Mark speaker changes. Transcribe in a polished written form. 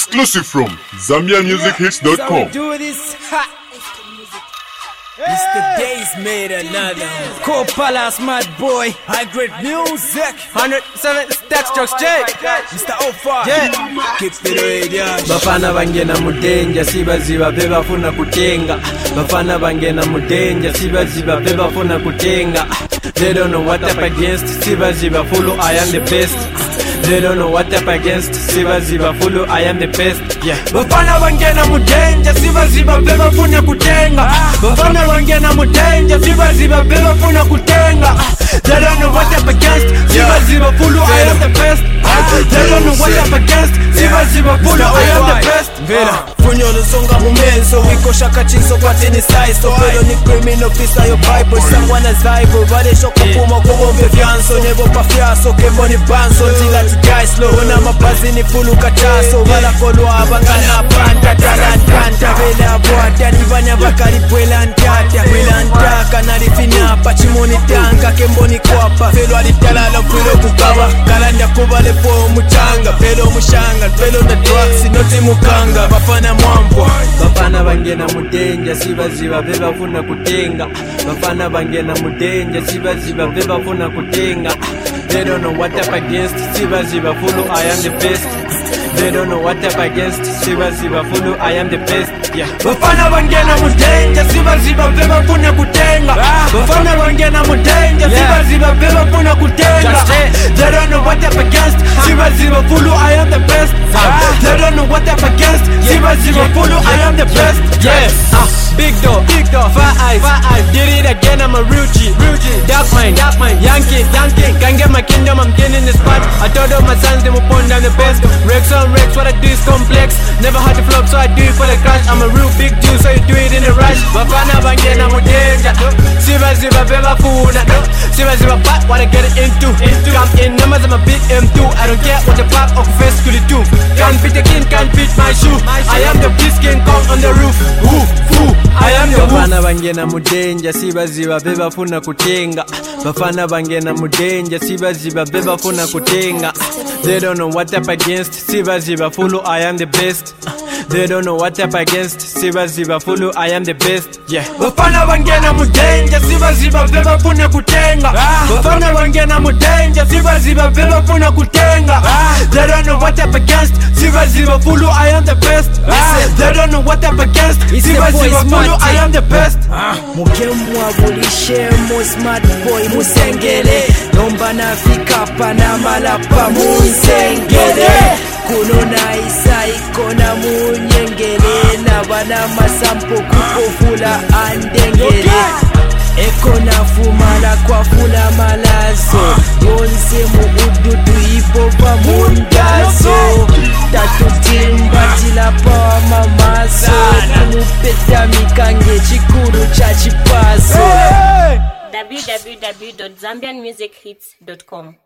Speaker 1: Exclusive from ZambianMusicHits.com.
Speaker 2: Do this. Ha. It's the days made another. Co-Palace, Mad Boy, High Grade Music, 107 Stack Strokes J, Mr. O5, yeah. Keep it radio.
Speaker 3: Bafana bangena mudenja sibaziba bebafuna kutenga. Bafana bangena mudenja sibaziba bebafuna kutenga. They don't know what up against sibaziba follow I am the best. They don't know what up against sibaziba follow I am the best. Yeah. Bafana bangena mudenja sibaziba bebafuna kutenga. Bafana bangena mudenja sibaziba bebafuna kutenga. They don't know what up against sibaziba follow I am the best. They don't know what up against sibaziba follow I am the best.
Speaker 2: Funyo lusonga mumenso wiko shaka chinso kwa tini saiso pero ni criminal pisa yo bible sangwana zaibo vale shoko puma kuombe vyanso nebo pafiaso kembo ni banso tila tigaislo una mapazi ni fulu kachaso vala kolwa abangana panta talantanta vele abuata nivanya bakari pwelantata pwelantaka narifina pachimoni tanka kembo ni kwapa velo alitalala pwelo kukaba kalanda kubale po muchanga velo mushanga velo na drugs noti mukanga Bafana mwambwa.
Speaker 3: Bafana bangena mudenja sibaziba bebafuna kutenga. Bafana bangena mudenja sibaziba bebafuna kutenga. They don't know what up against sibaziba follow I am the best. They don't know what up against sibaziba follow I am the best. Yeah. Bafana bangena mudenja sibaziba bebafuna kutenga. Bafana bangena mudenja sibaziba bebafuna kutenga. They don't know what up against sibaziba follow I am the best. They don't know what up against sibaziba follow I am the best. Yes. Big door, fire eyes, did it again, I'm a real G. Dark mind, Yankee, can't get my kingdom, I'm getting the spot. I told all my sons they will put down the best. Rex on Rex, what I do is complex. Never had to flop, so I do it for the crash. I'm a real big dude, so you do it in a rush. Bafana bangena mudenja, sibaziba beba funa, sibaziba bat, what I get it into. Come in numbers, I'm a big M2. I don't care what the pop of first could do. Can't beat the king, can't beat my shoe. I am the beast king Kong on the roof. I am the Bafana bangena mudenja sibaziba bebafuna kutenga. Bafana bangena mudenja sibaziba bebafuna kutenga. They don't know what up against sibaziba follow I am the best. They don't know what up against sibaziba follow I am the best. Yeah. Bafana bangena mudenja sibaziba bebafuna kutenga. Bafana bangena mudenja sibaziba bebafuna kutenga. They don't know what up against sibaziba follow I am the best. They don't know what up against sibaziba follow I am the best.
Speaker 2: Mugemu abulishe mu smart boy musengele nomba nafika pana malapa musengele kuno na isa ikona munyengele na bana masampo kukofula andengele ekona fumala kwa fula malazo yonse mugududu ipo pa mundazo tatutimba tilapa mamaso kumupeta mikange chikuru cha chipaso
Speaker 4: www.zambianmusichits.com